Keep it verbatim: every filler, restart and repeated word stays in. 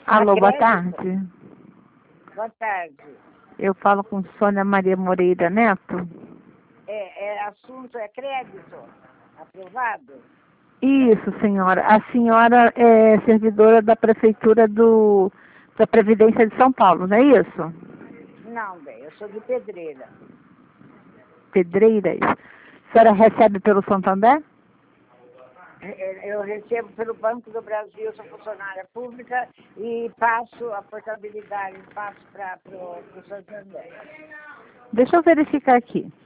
Alô, boa tarde. Boa tarde. Eu falo com Sônia Maria Moreira Neto. É, é, assunto é crédito aprovado? Isso, senhora. A senhora é servidora da Prefeitura do, da Previdência de São Paulo, não é isso? Não, bem, eu sou de Pedreira. Pedreiras. A senhora recebe pelo Santander? É, Eu recebo pelo Banco do Brasil, sou funcionária pública e passo a portabilidade, passo para o Santander. Deixa eu verificar aqui.